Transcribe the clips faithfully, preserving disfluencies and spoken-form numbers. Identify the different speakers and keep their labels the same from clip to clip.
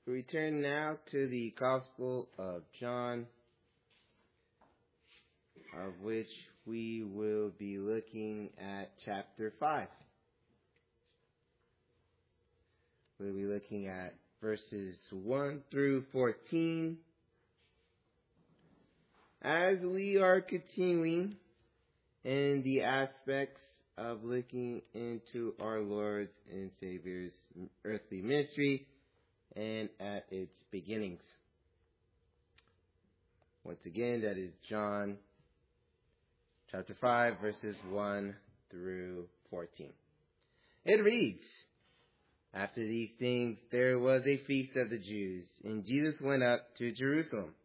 Speaker 1: We turn now to the Gospel of John, of which we will be looking at chapter five. We'll be looking at verses one through fourteen. As we are continuing in the aspects of looking into our Lord's and Savior's earthly ministry and at its beginnings. Once again, that is John chapter five, verses one through fourteen. It reads, "After these things there was a feast of the Jews, and Jesus went up to Jerusalem.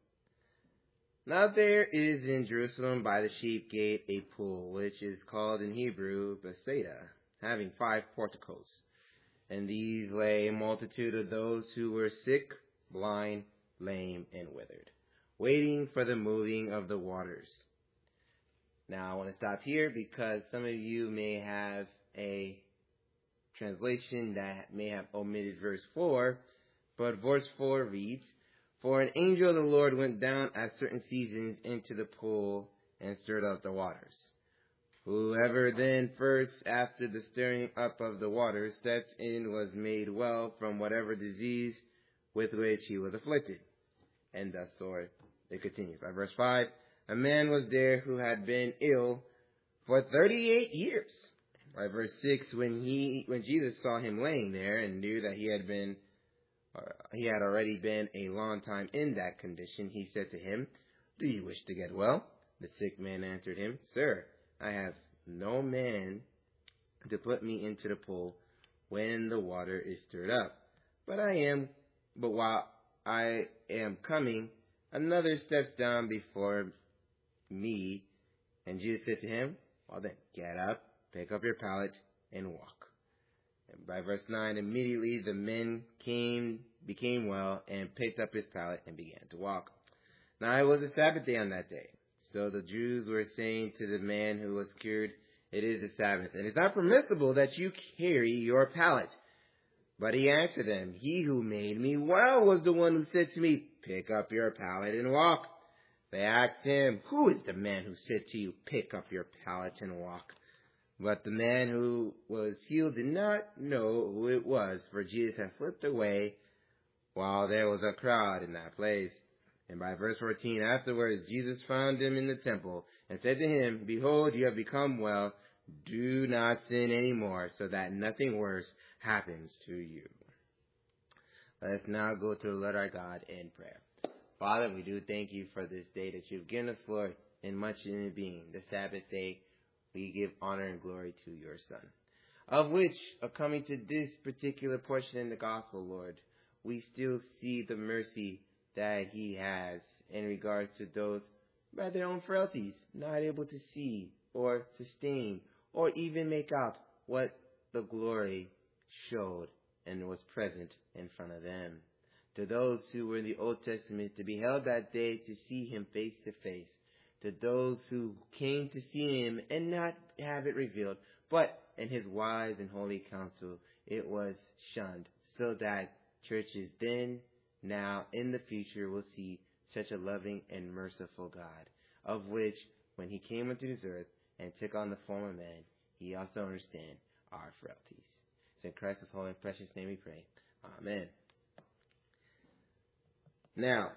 Speaker 1: Now there is in Jerusalem by the sheep gate a pool, which is called in Hebrew Bethesda, having five porticos. And these lay a multitude of those who were sick, blind, lame, and withered, waiting for the moving of the waters." Now I want to stop here because some of you may have a translation that may have omitted verse four, but verse four reads, "For an angel of the Lord went down at certain seasons into the pool and stirred up the waters. Whoever then first, after the stirring up of the waters, stepped in was made well from whatever disease with which he was afflicted." And thus forth it continues. By verse five, "A man was there who had been ill for thirty-eight years. By verse six, when he when Jesus saw him laying there and knew that he had been uh, he had already been a long time in that condition, he said to him, 'Do you wish to get well?' The sick man answered him, 'Sir, I have no man to put me into the pool when the water is stirred up. But I am, but while I am coming, another steps down before me.' And Jesus said to him, 'Well then, get up, pick up your pallet, and walk.' And by verse nine, immediately the men came, became well, and picked up his pallet and began to walk. Now it was a Sabbath day on that day. So the Jews were saying to the man who was cured, 'It is the Sabbath, and it's not permissible that you carry your pallet.' But he answered them, 'He who made me well was the one who said to me, Pick up your pallet and walk.' They asked him, 'Who is the man who said to you, Pick up your pallet and walk?' But the man who was healed did not know who it was, for Jesus had slipped away while there was a crowd in that place. And by verse fourteen, afterwards Jesus found him in the temple and said to him, 'Behold, you have become well. Do not sin any more, so that nothing worse happens to you.'" Let us now go to the Lord our God in prayer. Father, we do thank you for this day that you've given us, Lord, and much in it being the Sabbath day. We give honor and glory to your Son, of which, coming to this particular portion in the gospel, Lord, we still see the mercy that he has in regards to those by their own frailties, not able to see or sustain or even make out what the glory showed and was present in front of them. To those who were in the Old Testament to be held that day to see him face to face, to those who came to see him and not have it revealed, but in his wise and holy counsel it was shunned, so that churches then, now, in the future will see such a loving and merciful God, of which, when he came into this earth and took on the form of man, he also understands our frailties. It's in Christ's holy and precious name we pray. Amen. Now,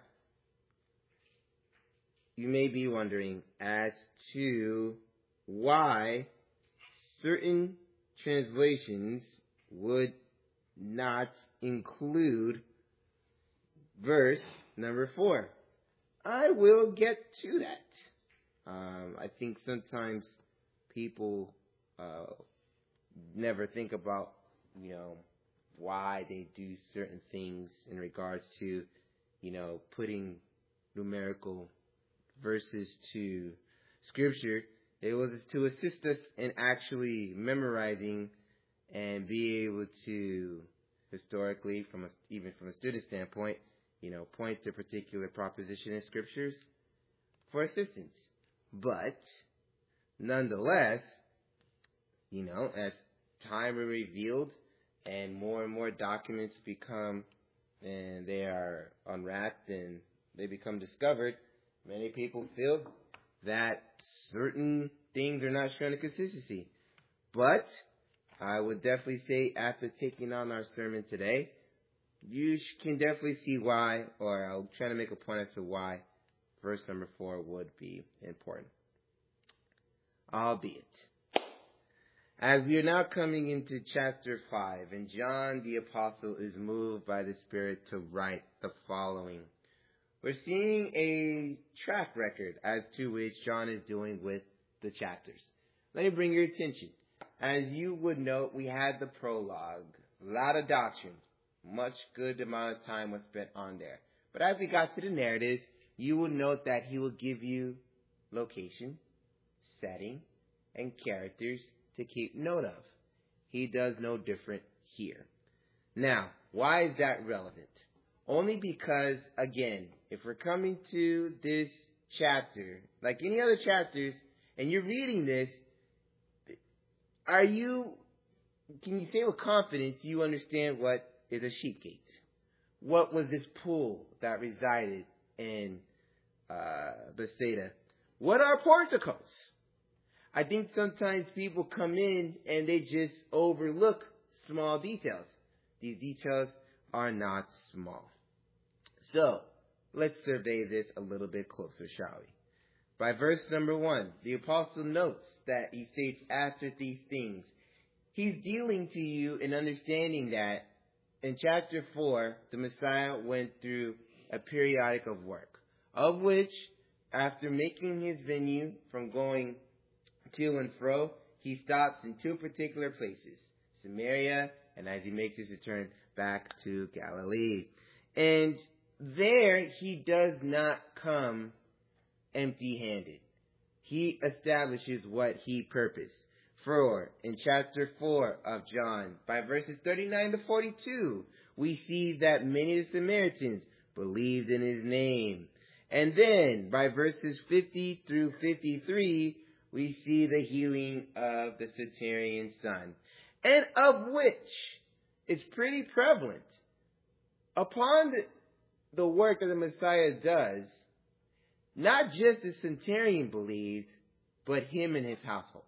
Speaker 1: you may be wondering as to why certain translations would not include verse number four. I will get to that. Um, I think sometimes people uh, never think about, you know, why they do certain things in regards to, you know, putting numerical verses to Scripture. It was to assist us in actually memorizing and be able to, historically, from a, even from a student standpoint, you know, point to particular proposition in Scriptures for assistance. But, nonetheless, you know, as time is revealed and more and more documents become and they are unwrapped and they become discovered, many people feel that certain things are not showing a consistency. But I would definitely say after taking on our sermon today, you can definitely see why, or I'll try to make a point as to why verse number four would be important. Albeit, as we are now coming into chapter five, and John the Apostle is moved by the Spirit to write the following. We're seeing a track record as to which John is doing with the chapters. Let me bring your attention. As you would note, we had the prologue, a lot of doctrine, much good amount of time was spent on there. But as we got to the narrative, you will note that he will give you location, setting, and characters to keep note of. He does no different here. Now, why is that relevant? Only because, again, if we're coming to this chapter, like any other chapters, and you're reading this, are you, can you say with confidence you understand what is a sheep gate? What was this pool that resided in uh, Bethsaida? What are porticos? I think sometimes people come in and they just overlook small details. These details are not small. So, let's survey this a little bit closer, shall we? By verse number one, the apostle notes that he states after these things. He's dealing to you in understanding that in chapter four, the Messiah went through a periodic of work, of which, after making his venue from going to and fro, he stops in two particular places, Samaria, and as he makes his return back to Galilee. And there he does not come empty-handed. He establishes what he purposed. For in chapter four of John, by verses thirty-nine to forty-two, we see that many of the Samaritans believed in his name. And then by verses fifty through fifty-three, we see the healing of the centurion's son, and of which it's pretty prevalent. Upon the, the work that the Messiah does, not just the centurion believed, but him and his household.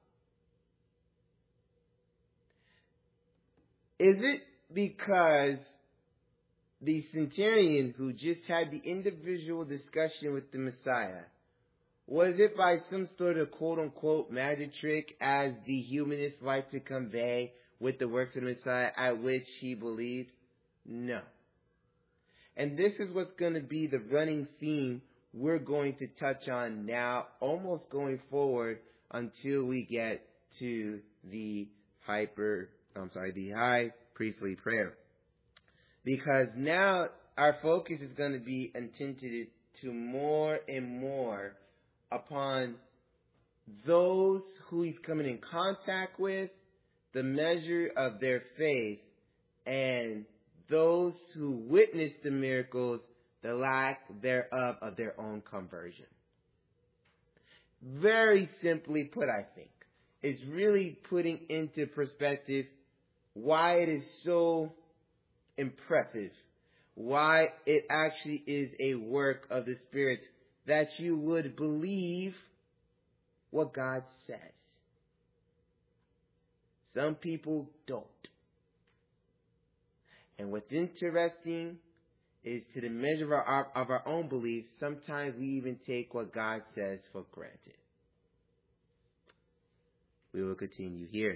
Speaker 1: Is it because the centurion who just had the individual discussion with the Messiah, was it by some sort of quote-unquote magic trick, as the humanists like to convey, with the works of the Messiah at which he believed? No. And this is what's going to be the running theme we're going to touch on now, almost going forward until we get to the hyper, I'm sorry, the high priestly prayer. Because now our focus is going to be intended to more and more upon those who he's coming in contact with, the measure of their faith, and those who witnessed the miracles, the lack thereof of their own conversion. Very simply put, I think, it's really putting into perspective why it is so impressive, why it actually is a work of the Spirit, that you would believe what God says. Some people don't. And what's interesting is, to the measure of our, of our own beliefs, sometimes we even take what God says for granted. We will continue here.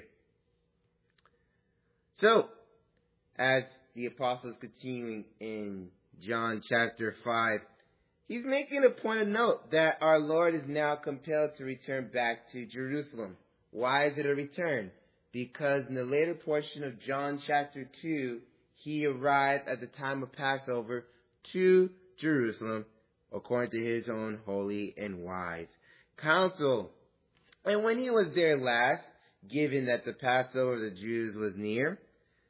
Speaker 1: So, as the apostle is continuing in John chapter five, he's making a point of note that our Lord is now compelled to return back to Jerusalem. Why is it a return? Because in the later portion of John chapter two, he arrived at the time of Passover to Jerusalem, according to his own holy and wise counsel. And when he was there last, given that the Passover of the Jews was near,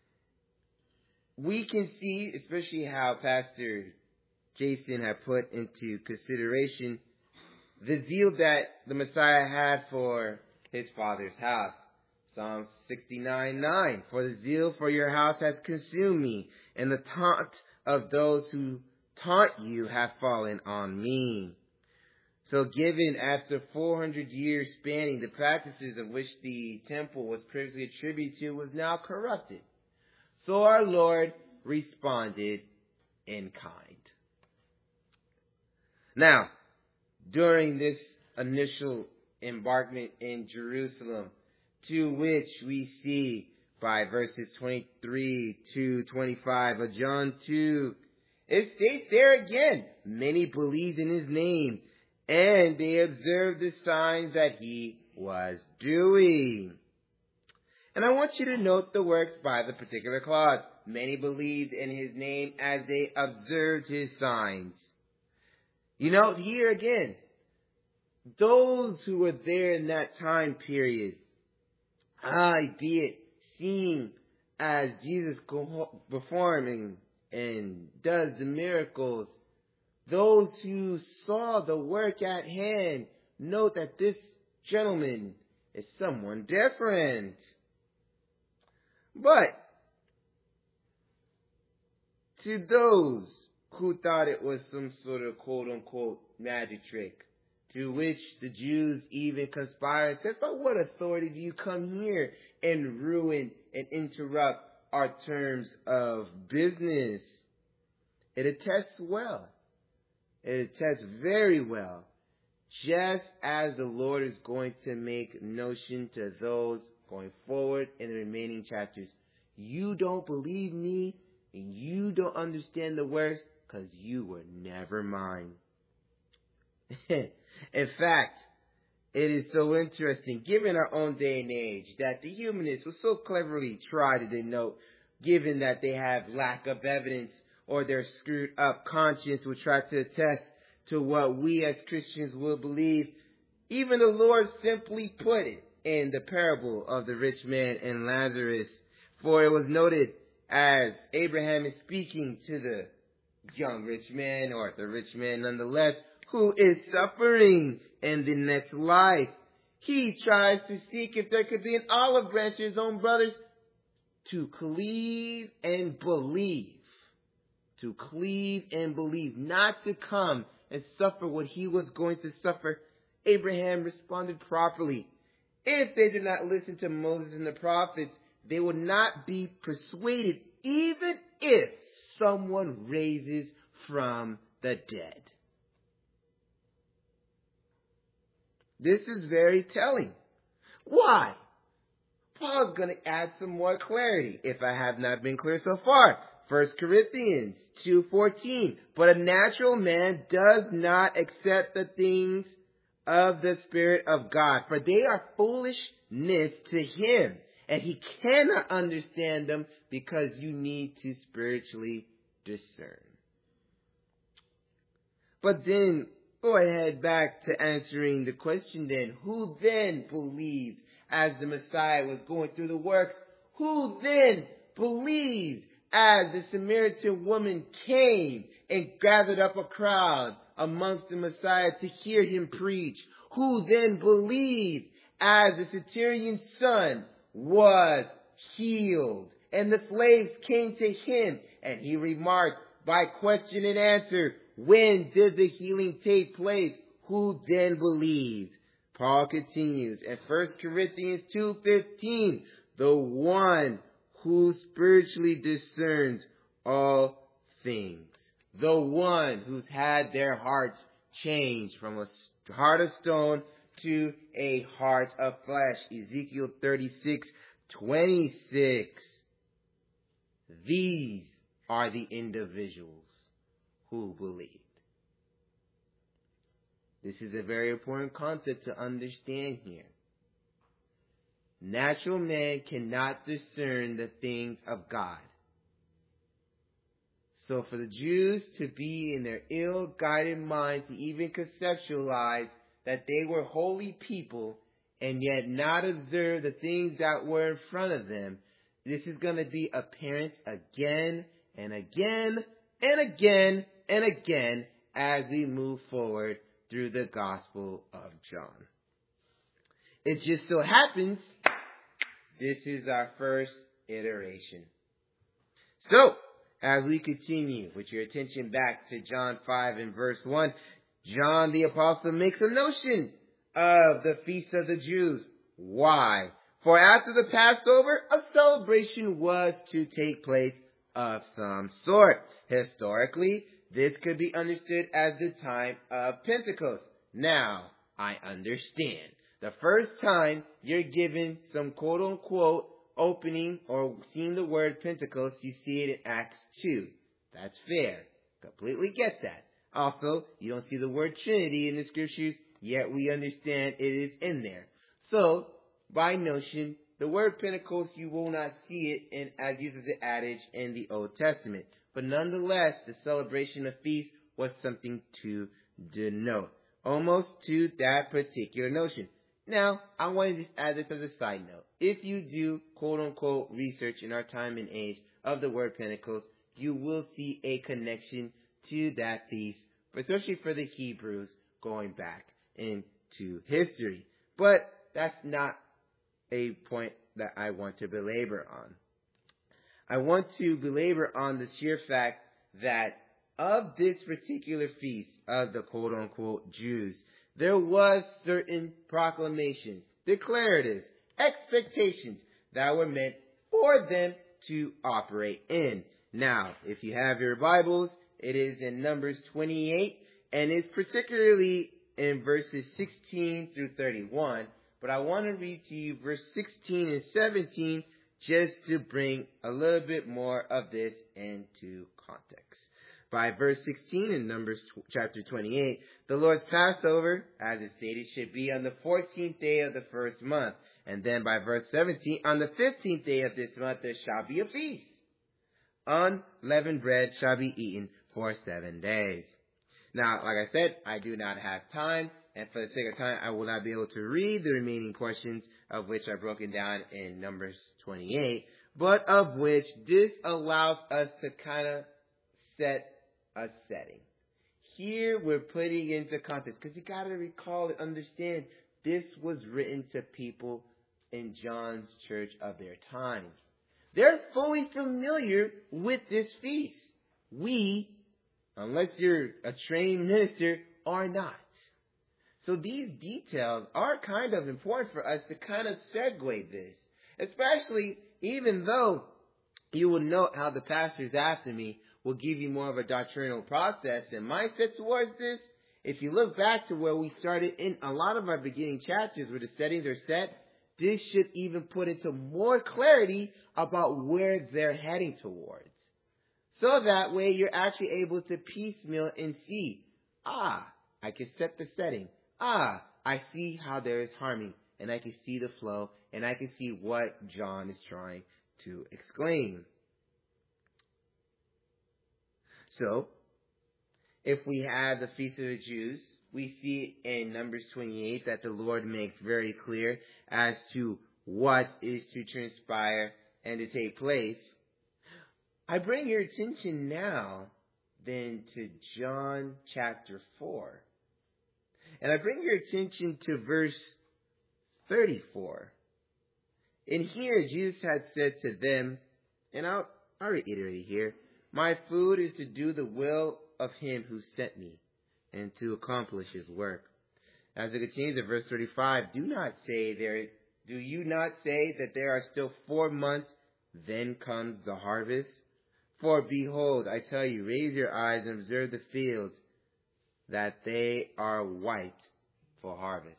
Speaker 1: we can see, especially how Pastor Jason had put into consideration, the zeal that the Messiah had for his Father's house. Psalm sixty-nine nine, for the zeal for your house has consumed me, and the taunt of those who taunt you have fallen on me. So given after four hundred years spanning, the practices of which the temple was previously attributed to was now corrupted. So our Lord responded in kind. Now, during this initial embarkment in Jerusalem, to which we see by verses twenty-three to twenty-five of John two, it states there again, many believed in his name, and they observed the signs that he was doing. And I want you to note the works by the particular clause. Many believed in his name as they observed his signs. You note here again, those who were there in that time period, albeit seeing as Jesus performing and does the miracles, those who saw the work at hand note that this gentleman is someone different. But to those who thought it was some sort of quote-unquote magic trick, to which the Jews even conspired, said, "By what authority do you come here and ruin and interrupt our terms of business?" It attests well. It attests very well. Just as the Lord is going to make notion to those going forward in the remaining chapters. You don't believe me and you don't understand the words because you were never mine. In fact, it is so interesting, given our own day and age, that the humanists will so cleverly try to denote, given that they have lack of evidence or their screwed up conscience will try to attest to what we as Christians will believe. Even the Lord simply put it in the parable of the rich man and Lazarus. For it was noted as Abraham is speaking to the young rich man, or the rich man nonetheless, who is suffering in the next life. He tries to seek if there could be an olive branch to his own brothers to cleave and believe. To cleave and believe, not to come and suffer what he was going to suffer. Abraham responded properly. If they did not listen to Moses and the prophets, they would not be persuaded, even if someone raises from the dead. This is very telling. Why? Paul's going to add some more clarity, if I have not been clear so far. First Corinthians two fourteen. But a natural man does not accept the things of the Spirit of God, for they are foolishness to him, and he cannot understand them because you need to spiritually discern. But then, go ahead back to answering the question then. Who then believed as the Messiah was going through the works? Who then believed as the Samaritan woman came and gathered up a crowd amongst the Messiah to hear him preach? Who then believed as the centurion's son was healed and the slaves came to him and he remarked by question and answer, when did the healing take place? Who then believed? Paul continues in First Corinthians two fifteen, the one who spiritually discerns all things. The one who's had their hearts changed from a heart of stone to a heart of flesh. Ezekiel thirty-six twenty-six. These are the individuals who believed. This is a very important concept to understand here. Natural man cannot discern the things of God. So for the Jews to be in their ill-guided mind to even conceptualize that they were holy people and yet not observe the things that were in front of them, this is going to be apparent again and again and again and again as we move forward through the Gospel of John. It just so happens this is our first iteration. So, as we continue with your attention back to John five and verse one, John the Apostle makes a notion of the Feast of the Jews. Why? For after the Passover, a celebration was to take place of some sort. Historically, this could be understood as the time of Pentecost. Now, I understand. The first time you're given some quote-unquote opening or seeing the word Pentecost, you see it in Acts two. That's fair. Completely get that. Also, you don't see the word Trinity in the scriptures, yet we understand it is in there. So, by notion, the word Pentecost, you will not see it in as used as an adage in the Old Testament. But nonetheless, the celebration of feast was something to denote, almost to that particular notion. Now, I want to just add this as a side note. If you do, quote-unquote, research in our time and age of the word Pentecost, you will see a connection to that feast, especially for the Hebrews going back into history. But that's not a point that I want to belabor on. I want to belabor on the sheer fact that of this particular feast of the quote-unquote Jews, there was certain proclamations, declaratives, expectations that were meant for them to operate in. Now, if you have your Bibles, it is in Numbers twenty-eight, and it's particularly in verses sixteen through thirty-one. But I want to read to you verse sixteen and seventeen just to bring a little bit more of this into context. By verse sixteen in Numbers chapter twenty-eight, the Lord's Passover, as it stated, should be on the fourteenth day of the first month. And then by verse seventeen, on the fifteenth day of this month there shall be a feast. Unleavened bread shall be eaten for seven days. Now, like I said, I do not have time, and for the sake of time, I will not be able to read the remaining portions of which are broken down in Numbers twenty-eight, but of which this allows us to kind of set a setting. Here we're putting into context, because you got to recall and understand this was written to people in John's church of their time. They're fully familiar with this feast. We, unless you're a trained minister, are not. So these details are kind of important for us to kind of segue this, especially even though you will note how the pastors after me will give you more of a doctrinal process and mindset towards this. If you look back to where we started in a lot of our beginning chapters where the settings are set, this should even put into more clarity about where they're heading towards. So that way you're actually able to piecemeal and see, ah, I can set the setting. Ah, I see how there is harmony, and I can see the flow, and I can see what John is trying to exclaim. So, if we have the Feast of the Jews, we see in Numbers twenty-eight that the Lord makes very clear as to what is to transpire and to take place. I bring your attention now then to John chapter four. And I bring your attention to verse thirty-four. In here, Jesus had said to them, and I'll, I'll reiterate here, my food is to do the will of him who sent me and to accomplish his work. As it continues at verse thirty-five, do not say there, do you not say that there are still four months, then comes the harvest? For behold, I tell you, raise your eyes and observe the fields, that they are white for harvest.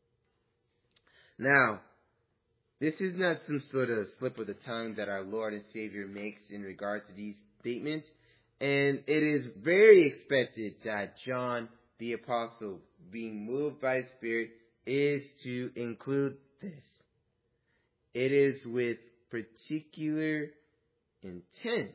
Speaker 1: Now, this is not some sort of slip of the tongue that our Lord and Savior makes in regard to these statements, and it is very expected that John the Apostle, being moved by the Spirit, is to include this. It is with particular intent,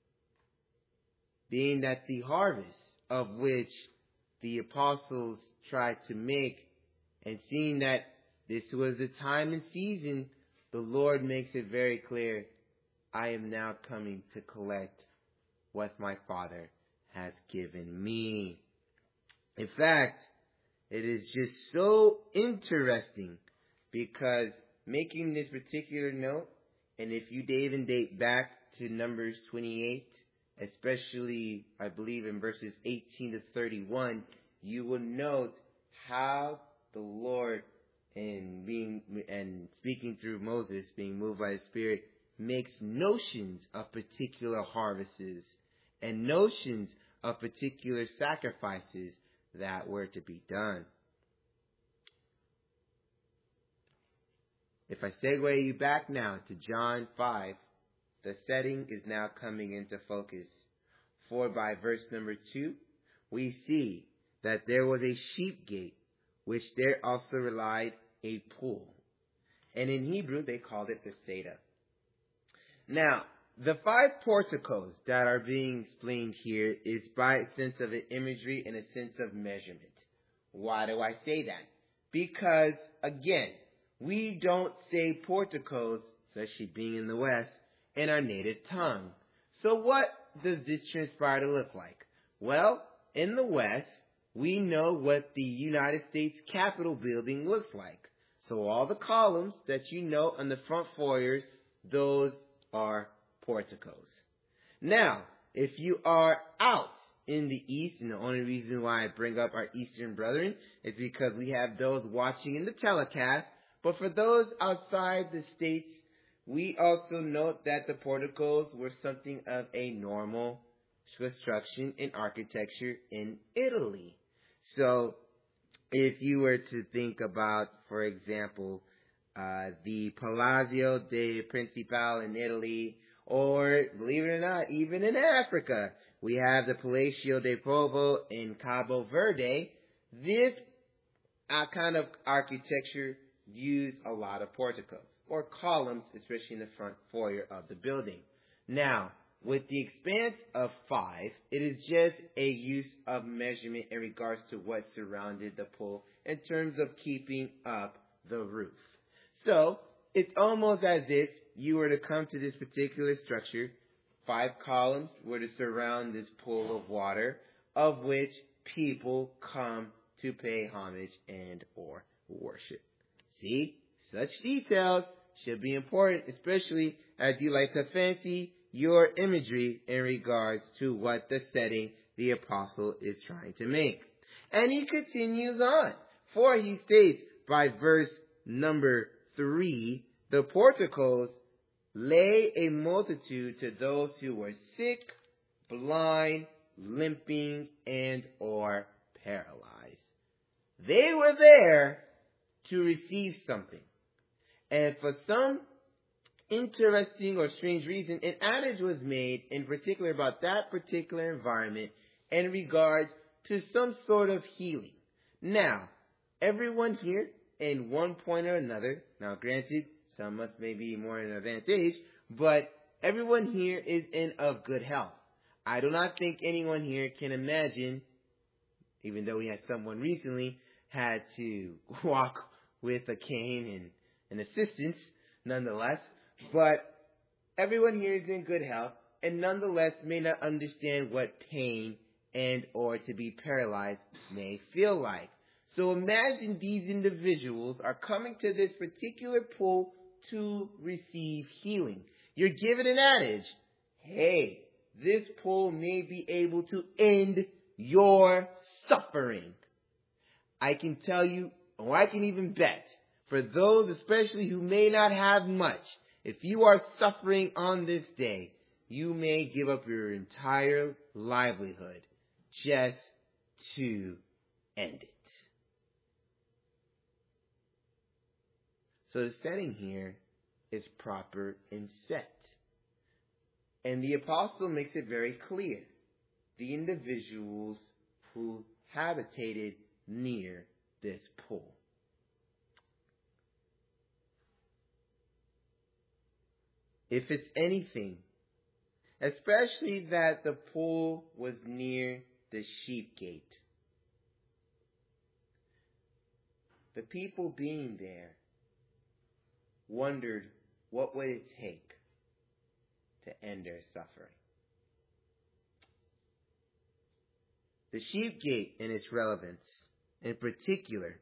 Speaker 1: being that the harvest of which the apostles tried to make, and seeing that this was the time and season, the Lord makes it very clear, I am now coming to collect what my Father has given me. In fact, it is just so interesting because making this particular note, and if you even date back to Numbers twenty-eight especially, I believe, in verses eighteen to thirty-one, you will note how the Lord, in being and speaking through Moses, being moved by His Spirit, makes notions of particular harvests and notions of particular sacrifices that were to be done. If I segue you back now to John five, the setting is now coming into focus. For by verse number two, we see that there was a sheep gate, which there also relied a pool. And in Hebrew, they called it Bethsaida. Now, the five porticos that are being explained here is by a sense of an imagery and a sense of measurement. Why do I say that? Because, again, we don't say porticos, especially being in the West, in our native tongue. So what does this transpire to look like? Well, in the West, we know what the United States Capitol building looks like. So all the columns that you know on the front foyers, those are porticos. Now, if you are out in the East, and the only reason why I bring up our Eastern brethren is because we have those watching in the telecast, but for those outside the States, we also note that the porticos were something of a normal construction in architecture in Italy. So, if you were to think about, for example, uh, the Palazzo de Principal in Italy, or, believe it or not, even in Africa, we have the Palacio de Povo in Cabo Verde. This uh, kind of architecture used a lot of porticos, or columns, especially in the front foyer of the building. Now, with the expanse of five, it is just a use of measurement in regards to what surrounded the pool in terms of keeping up the roof. So, it's almost as if you were to come to this particular structure, five columns were to surround this pool of water, of which people come to pay homage and or worship. See, such details should be important, especially as you like to fancy your imagery in regards to what the setting the apostle is trying to make. And he continues on, for he states by verse number three, the porticos lay a multitude to those who were sick, blind, limping, and or paralyzed. They were there to receive something. And for some interesting or strange reason, an adage was made in particular about that particular environment in regards to some sort of healing. Now, everyone here, in one point or another, now granted, some of us may be more in an advanced age, but everyone here is in of good health. I do not think anyone here can imagine, even though we had someone recently had to walk with a cane and an assistance, nonetheless, but everyone here is in good health and nonetheless may not understand what pain and or to be paralyzed may feel like. So imagine these individuals are coming to this particular pool to receive healing. You're given an adage. Hey, this pool may be able to end your suffering. I can tell you, or I can even bet, for those especially who may not have much, if you are suffering on this day, you may give up your entire livelihood just to end it. So the setting here is proper and set. And the apostle makes it very clear. The individuals who habitated near this pool. If it's anything, especially that the pool was near the sheep gate, the people being there wondered what would it take to end their suffering. The sheep gate and its relevance in particular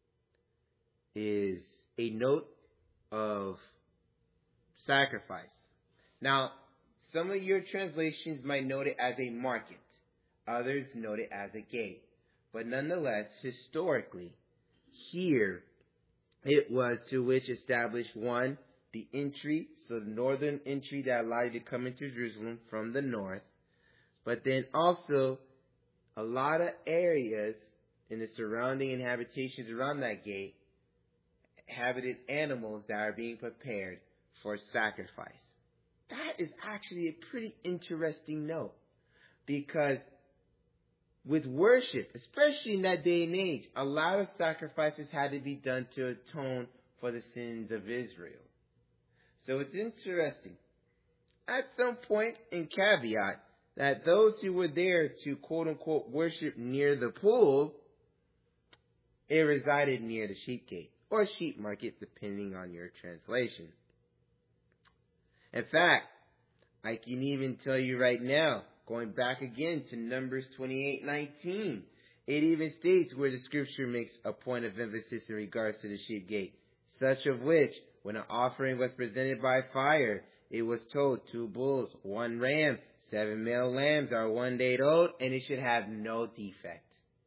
Speaker 1: is a note of sacrifice. Now, Some of your translations might note it as a market. Others note it as a gate. But nonetheless, historically, here it was to which established one, the entry, so the northern entry that allowed you to come into Jerusalem from the north. But then also a lot of areas in the surrounding and habitations around that gate habited animals that are being prepared for sacrifice. That is actually a pretty interesting note, because with worship, especially in that day and age, a lot of sacrifices had to be done to atone for the sins of Israel. So it's interesting, at some point in caveat, that those who were there to quote-unquote worship near the pool, it resided near the sheep gate or sheep market, depending on your translation. In fact, I can even tell you right now, going back again to Numbers twenty-eight nineteen, it even states where the scripture makes a point of emphasis in regards to the sheep gate, such of which, when an offering was presented by fire, it was told two bulls, one ram, seven male lambs are one day old, and it should have no defect.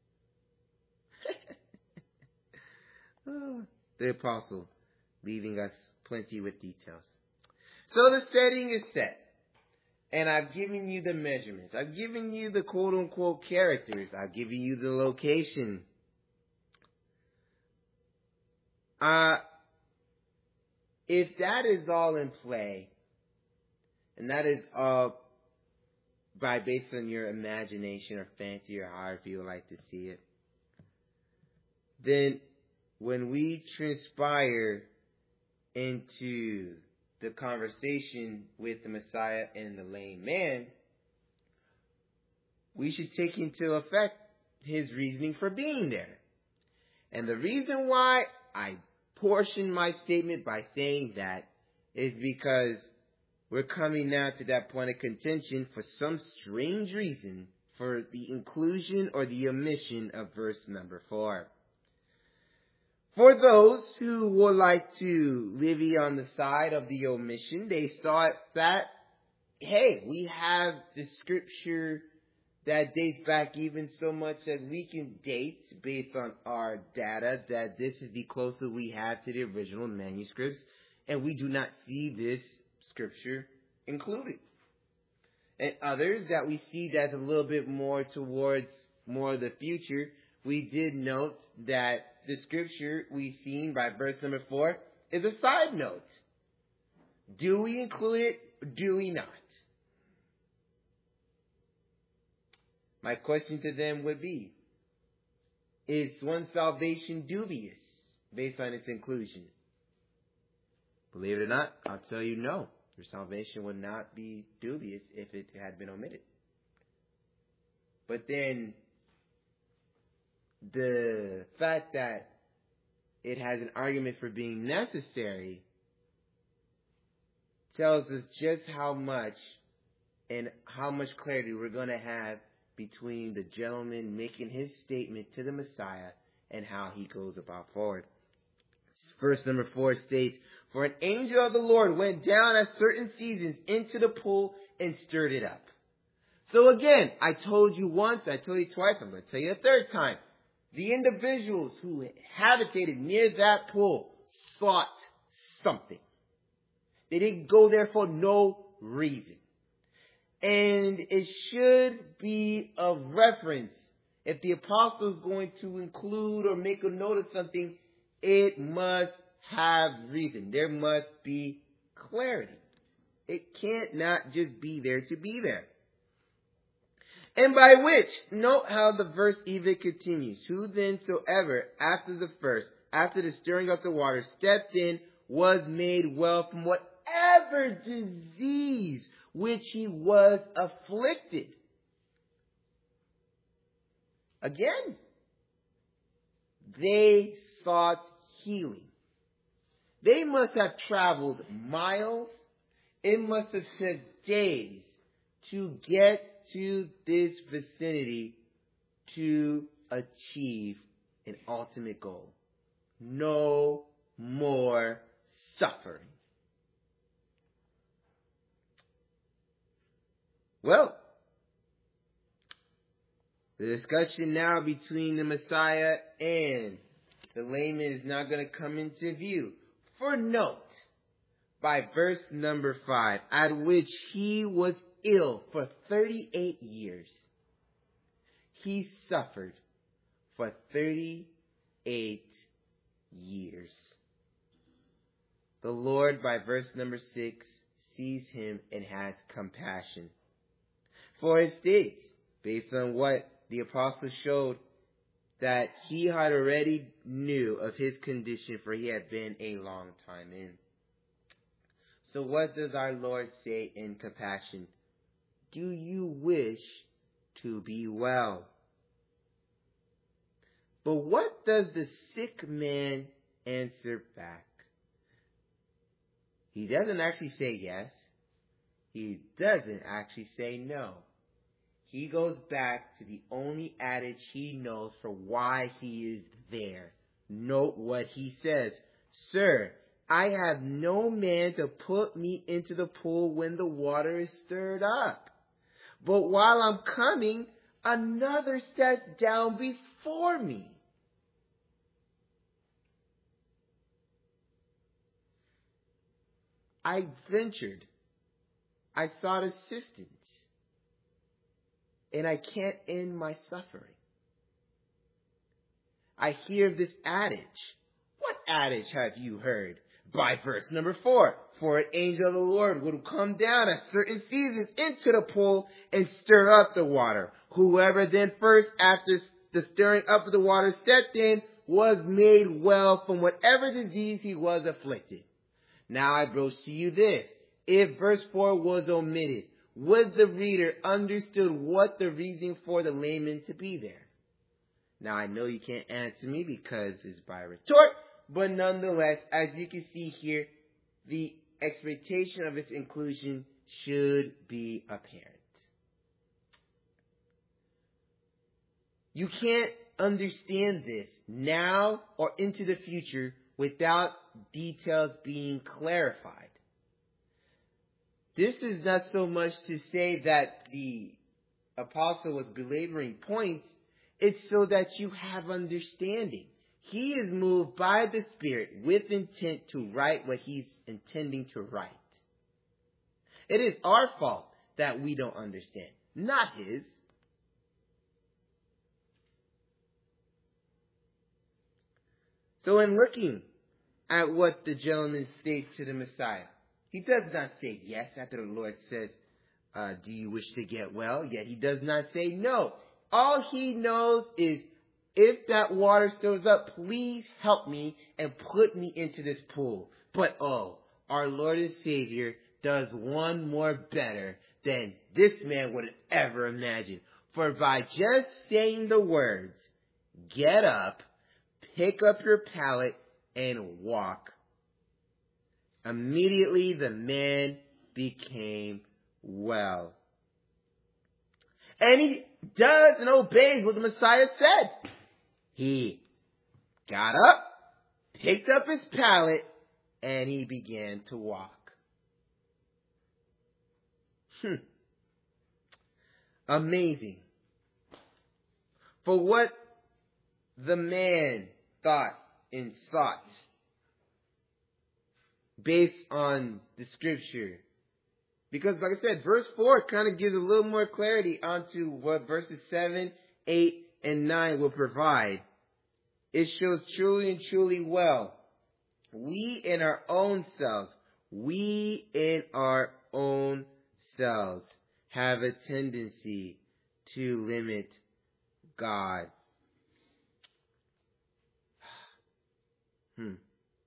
Speaker 1: Oh, the apostle leaving us plenty with details. So the setting is set. And I've given you the measurements. I've given you the quote-unquote characters. I've given you the location. Uh, if that is all in play, and that is all by based on your imagination or fancy or however you would like to see it, then when we transpire into the conversation with the Messiah and the lame man, we should take into effect his reasoning for being there. And the reason why I portion my statement by saying that is because we're coming now to that point of contention for some strange reason for the inclusion or the omission of verse number four. For those who would like to livy on the side of the omission, they thought that, hey, we have the scripture that dates back even so much that we can date based on our data that this is the closest we have to the original manuscripts, and we do not see this scripture included. And others that we see that's a little bit more towards more of the future, we did note that the scripture we've seen by verse number four is a side note. Do we include it? Do we not? My question to them would be, is one's salvation dubious based on its inclusion? Believe it or not, I'll tell you no. Your salvation would not be dubious if it had been omitted. But then, the fact that it has an argument for being necessary tells us just how much and how much clarity we're going to have between the gentleman making his statement to the Messiah and how he goes about forward. Verse number four states, for an angel of the Lord went down at certain seasons into the pool and stirred it up. So again, I told you once, I told you twice, I'm going to tell you a third time. The individuals who habitated near that pool sought something. They didn't go there for no reason. And it should be of reference. If the apostle is going to include or make a note of something, it must have reason. There must be clarity. It can't not just be there to be there. And by which, note how the verse even continues. Who then soever, after the first, after the stirring of the water, stepped in, was made well from whatever disease which he was afflicted. Again, they sought healing. They must have traveled miles. It must have took days to get to this vicinity to achieve an ultimate goal. No more suffering. Well, the discussion now between the Messiah and the layman is now going to come into view. For note, by verse number five, at which he was ill for thirty-eight years. He suffered for thirty-eight years. The Lord, by verse number six, sees him and has compassion. For it states, based on what the apostle showed, that he had already knew of his condition, for he had been a long time in. So what does our Lord say in compassion? Do you wish to be well? But what does the sick man answer back? He doesn't actually say yes. He doesn't actually say no. He goes back to the only adage he knows for why he is there. Note what he says. Sir, I have no man to put me into the pool when the water is stirred up. But while I'm coming, another sits down before me. I ventured. I sought assistance. And I can't end my suffering. I hear this adage. What adage have you heard? By verse number four. For an angel of the Lord would come down at certain seasons into the pool and stir up the water. Whoever then first, after the stirring up of the water, stepped in, was made well from whatever disease he was afflicted. Now I broach to you this. If verse four was omitted, would the reader understood what the reason for the layman to be there? Now I know you can't answer me because it's by retort, but nonetheless, as you can see here, the expectation of its inclusion should be apparent. You can't understand this now or into the future without details being clarified. This is not so much to say that the apostle was belaboring points. It's so that you have understanding. He is moved by the Spirit with intent to write what he's intending to write. It is our fault that we don't understand, not his. So in looking at what the gentleman states to the Messiah, he does not say yes after the Lord says, uh, do you wish to get well? Yet he does not say no. All he knows is, if that water stirs up, please help me and put me into this pool. But oh, our Lord and Savior does one more better than this man would ever imagine. For by just saying the words, get up, pick up your pallet, and walk, immediately the man became well. And he does and obeys what the Messiah said. He got up, picked up his pallet, and he began to walk. Hmm. Amazing. For what the man thought and sought, based on the scripture. Because like I said, verse four kind of gives a little more clarity onto what verses seven, eight, and nine will provide. It shows truly and truly well. We in our own selves, we in our own selves have a tendency to limit God. Hmm.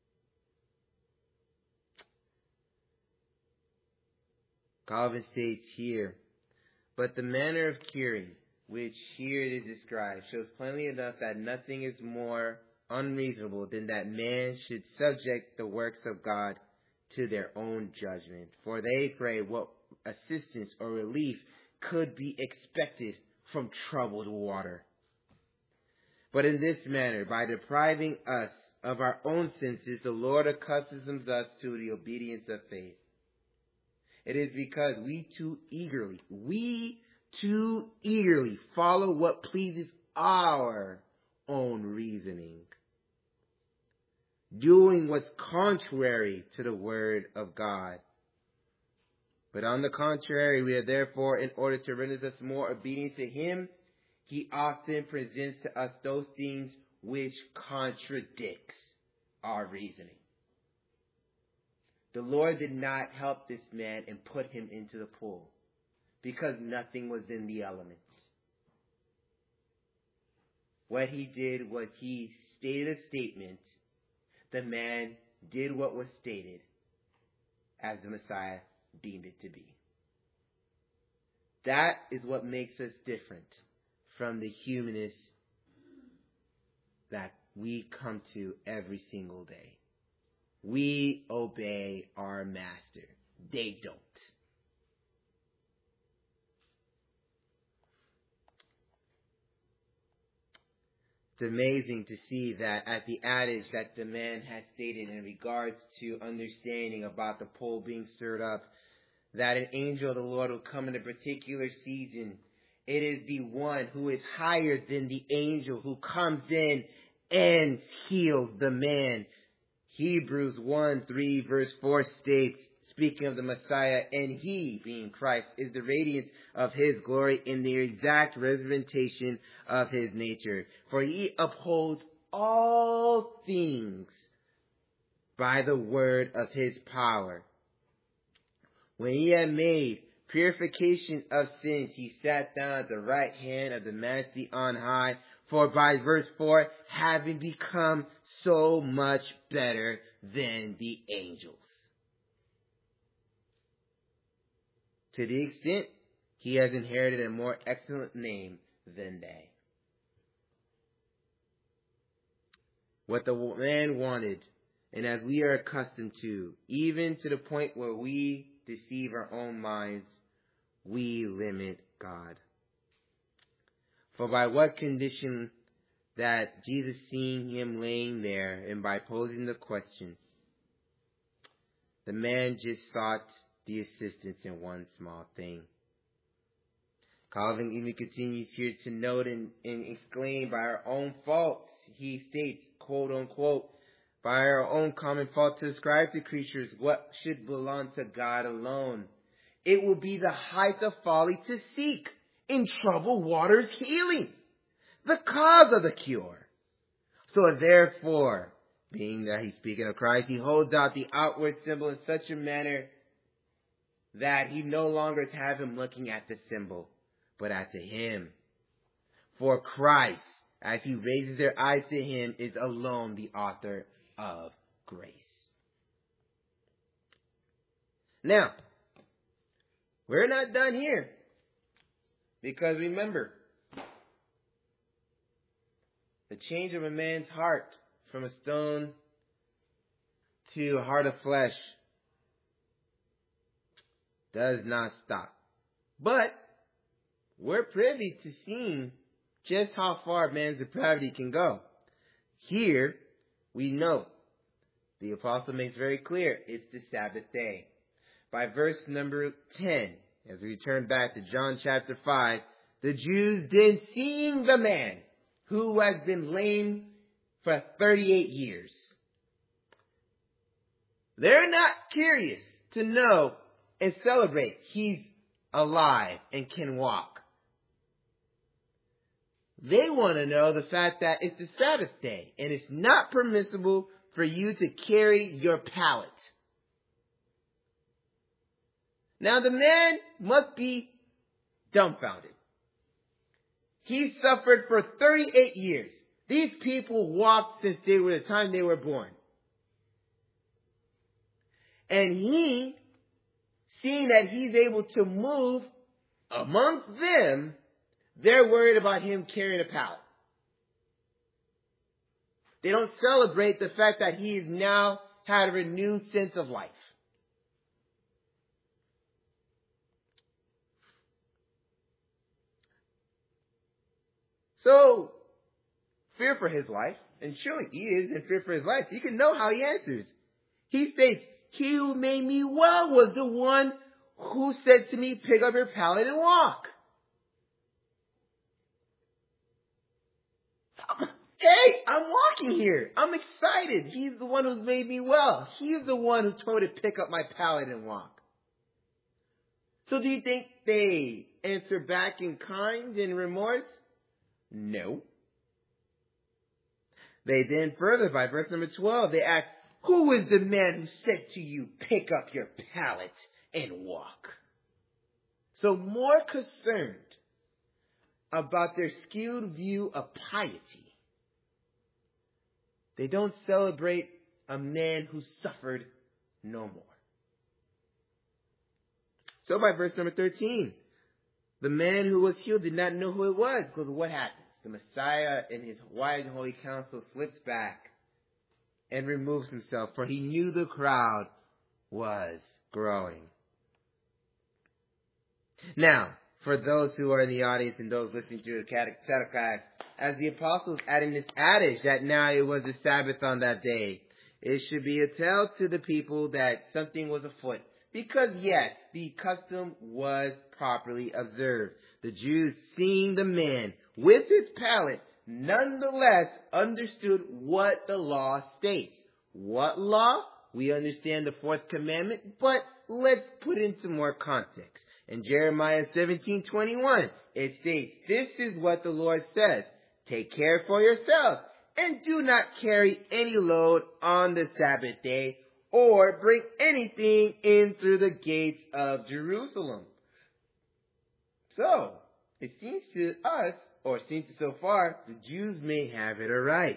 Speaker 1: Calvin states here, but the manner of curing, which here it is described, shows plainly enough that nothing is more unreasonable than that man should subject the works of God to their own judgment. For they pray what assistance or relief could be expected from troubled water. But in this manner, by depriving us of our own senses, the Lord accustoms us to the obedience of faith. It is because we too eagerly, we too eagerly follow what pleases our own reasoning, doing what's contrary to the word of God. But on the contrary, we are therefore, in order to render us more obedient to him, he often presents to us those things which contradicts our reasoning. The Lord did not help this man and put him into the pool because nothing was in the elements. What he did was he stated a statement. The man did what was stated as the Messiah deemed it to be. That is what makes us different from the humanists that we come to every single day. We obey our master. They don't. It's amazing to see that at the adage that the man has stated in regards to understanding about the pole being stirred up, that an angel of the Lord will come in a particular season. It is the one who is higher than the angel who comes in and heals the man. Hebrews one three verse four states, speaking of the Messiah, and he, being Christ, is the radiance of his glory in the exact representation of his nature. For he upholds all things by the word of his power. When he had made purification of sins, he sat down at the right hand of the Majesty on high. For by verse four, having become so much better than the angels. To the extent he has inherited a more excellent name than they. What the man wanted, and as we are accustomed to, even to the point where we deceive our own minds, we limit God. For by what condition that Jesus, seeing him laying there, and by posing the question, the man just sought the assistance in one small thing. Calvin even continues here to note and, and exclaim, by our own faults, he states, quote unquote, by our own common fault to ascribe to creatures what should belong to God alone. It will be the height of folly to seek in troubled waters healing, the cause of the cure. So therefore, being that he's speaking of Christ, he holds out the outward symbol in such a manner that he no longer have him looking at the symbol, but at to him. For Christ, as he raises their eyes to him, is alone the author of grace. Now, we're not done here. Because remember, the change of a man's heart from a stone to a heart of flesh does not stop. But we're privy to seeing just how far man's depravity can go. Here, we know, the apostle makes very clear, it's the Sabbath day. By verse number ten, as we turn back to John chapter five, the Jews then, seeing the man who has been lame for thirty-eight years, they're not curious to know and celebrate he's alive and can walk. They want to know the fact that it's the Sabbath day and it's not permissible for you to carry your pallet. Now the man must be dumbfounded. He suffered for thirty-eight years. These people walked since they were the time they were born. And he, seeing that he's able to move amongst them, they're worried about him carrying a pallet. They don't celebrate the fact that he has now had a renewed sense of life. So, fear for his life, and surely he is in fear for his life. You can know how he answers. He states, he who made me well was the one who said to me, pick up your pallet and walk? Hey, I'm walking here. I'm excited. He's the one who's made me well. He's the one who told me to pick up my pallet and walk. So do you think they answer back in kind and remorse? No. They then further, by verse number twelve, they ask, who is the man who said to you, pick up your pallet and walk? So more concerned about their skewed view of piety, they don't celebrate a man who suffered no more. So by verse number thirteen, the man who was healed did not know who it was, because what happens? The Messiah in his wise and holy counsel slips back and removes himself, for he knew the crowd was growing. Now, for those who are in the audience and those listening to the catechist, as the apostles add in this adage that now it was the Sabbath on that day, it should be a tell to the people that something was afoot. Because yes, the custom was properly observed. The Jews, seeing the man with his pallet, nonetheless understood what the law states. What law? We understand the fourth commandment, but let's put in some more context. In Jeremiah seventeen twenty-one, it states, this is what the Lord says, take care for yourselves, and do not carry any load on the Sabbath day, or bring anything in through the gates of Jerusalem. So, it seems to us, or seems to so far, the Jews may have it aright.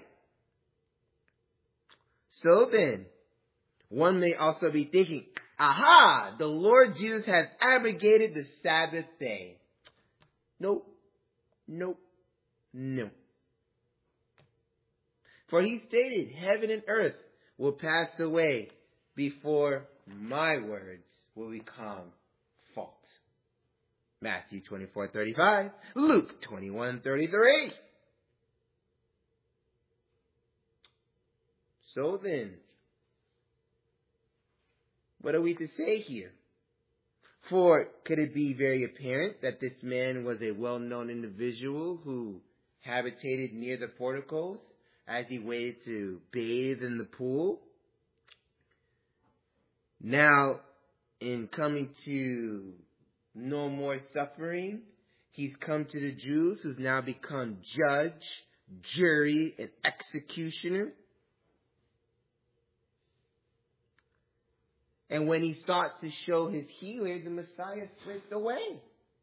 Speaker 1: So then, one may also be thinking, aha, the Lord Jesus has abrogated the Sabbath day. Nope, nope, nope. For he stated, heaven and earth will pass away before my words will become fault. Matthew twenty-four thirty-five, Luke twenty-one thirty-three. So then, what are we to say here? For could it be very apparent that this man was a well-known individual who habitated near the porticos as he waited to bathe in the pool? Now, in coming to no more suffering, he's come to the Jews, who's now become judge, jury, and executioner. And when he sought to show his healer, the Messiah slipped away.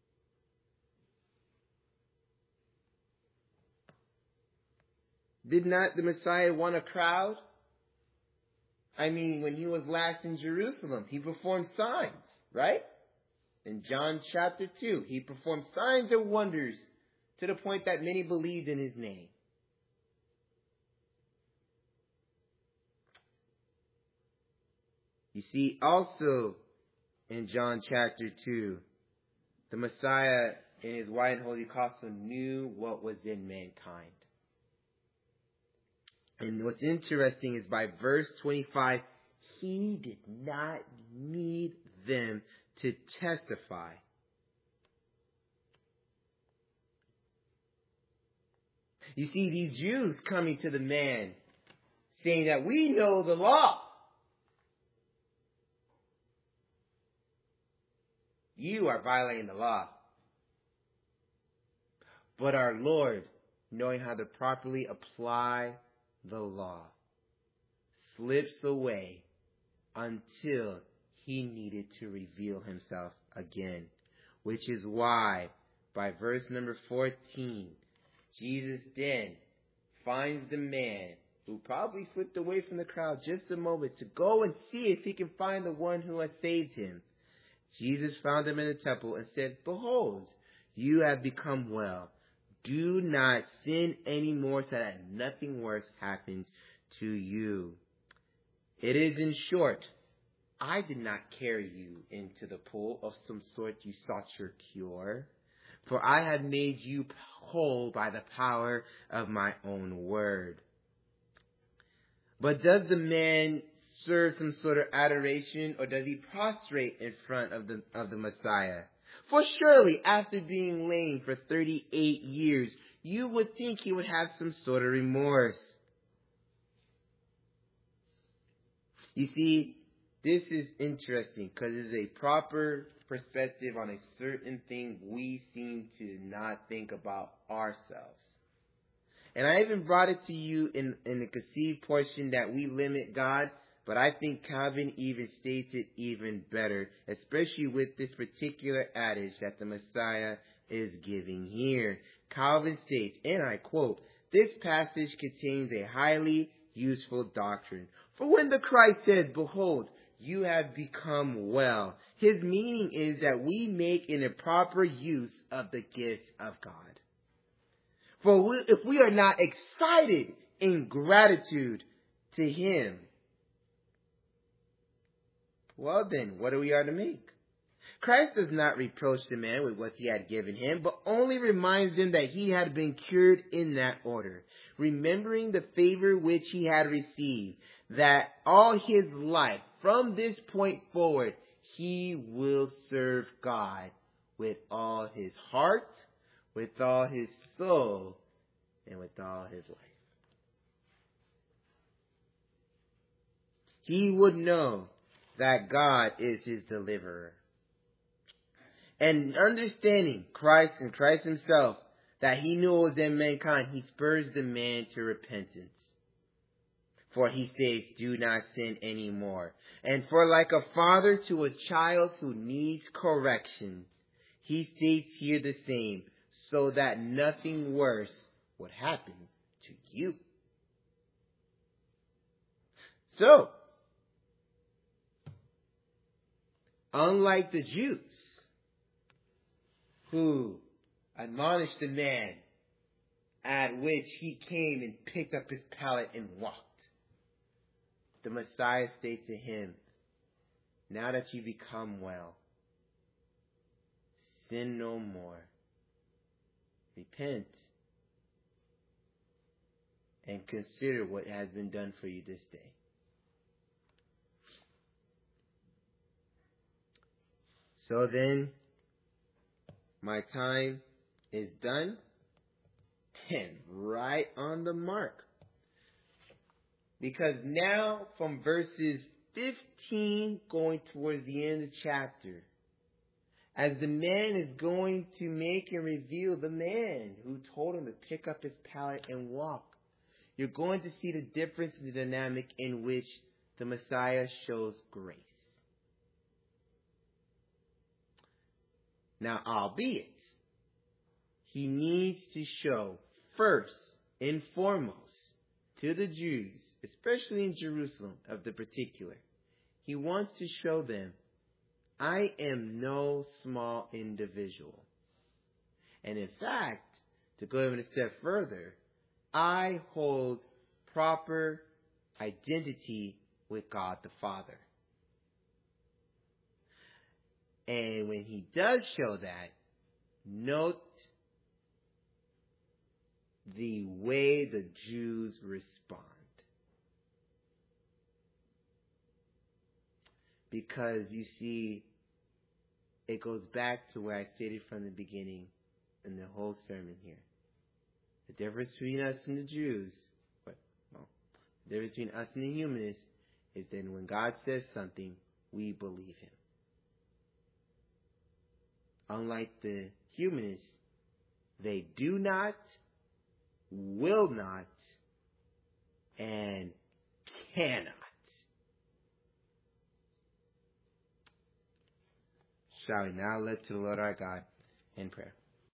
Speaker 1: Did not the Messiah want a crowd? I mean, when he was last in Jerusalem, he performed signs, right? In John chapter two, he performed signs and wonders to the point that many believed in his name. You see, also in John chapter two, the Messiah in his wide and holy counsel knew what was in mankind. And what's interesting is by verse twenty-five, he did not need them to testify. You see, these Jews coming to the man saying that we know the law. You are violating the law. But our Lord, knowing how to properly apply the law, slips away until he needed to reveal himself again. Which is why, by verse number fourteen, Jesus then finds the man who probably slipped away from the crowd just a moment to go and see if he can find the one who has saved him. Jesus found him in the temple and said, behold, you have become well. Do not sin anymore so that nothing worse happens to you. It is in short, I did not carry you into the pool of some sort you sought your cure, for I have made you whole by the power of my own word. But does the man serve some sort of adoration, or does he prostrate in front of the of the Messiah? For surely after being lame for thirty-eight years, you would think he would have some sort of remorse. You see, this is interesting because it is a proper perspective on a certain thing we seem to not think about ourselves. And I even brought it to you in, in the conceived portion that we limit God, but I think Calvin even states it even better, especially with this particular adage that the Messiah is giving here. Calvin states, and I quote, "This passage contains a highly useful doctrine. For when the Christ said, 'Behold, you have become well,' his meaning is that we make an improper use of the gifts of God. For we, if we are not excited in gratitude to him, well then, what are we are to make? Christ does not reproach the man with what he had given him, but only reminds him that he had been cured in that order, remembering the favor which he had received, that all his life, from this point forward, he will serve God with all his heart, with all his soul, and with all his life. He would know that God is his deliverer. And understanding Christ and Christ himself, that he knew it was in mankind, he spurs the man to repentance. For he says, 'Do not sin anymore.' And for like a father to a child who needs correction, he states here the same, so that nothing worse would happen to you. So, unlike the Jews, who admonished the man at which he came and picked up his pallet and walked, the Messiah states to him, now that you become well, sin no more. Repent and consider what has been done for you this day. So then, my time is done and right on the mark. Because now from verses fifteen going towards the end of the chapter, as the man is going to make and reveal the man who told him to pick up his pallet and walk, you're going to see the difference in the dynamic in which the Messiah shows grace. Now, albeit, he needs to show first and foremost to the Jews, especially in Jerusalem of the particular, he wants to show them, I am no small individual. And in fact, to go even a step further, I hold proper identity with God the Father. And when he does show that, note the way the Jews respond. Because you see, it goes back to where I stated from the beginning in the whole sermon here. The difference between us and the Jews, but, well, the difference between us and the humanists is that when God says something, we believe him. Unlike the humanists, they do not, will not, and cannot. Shall we now look to the Lord our God in prayer?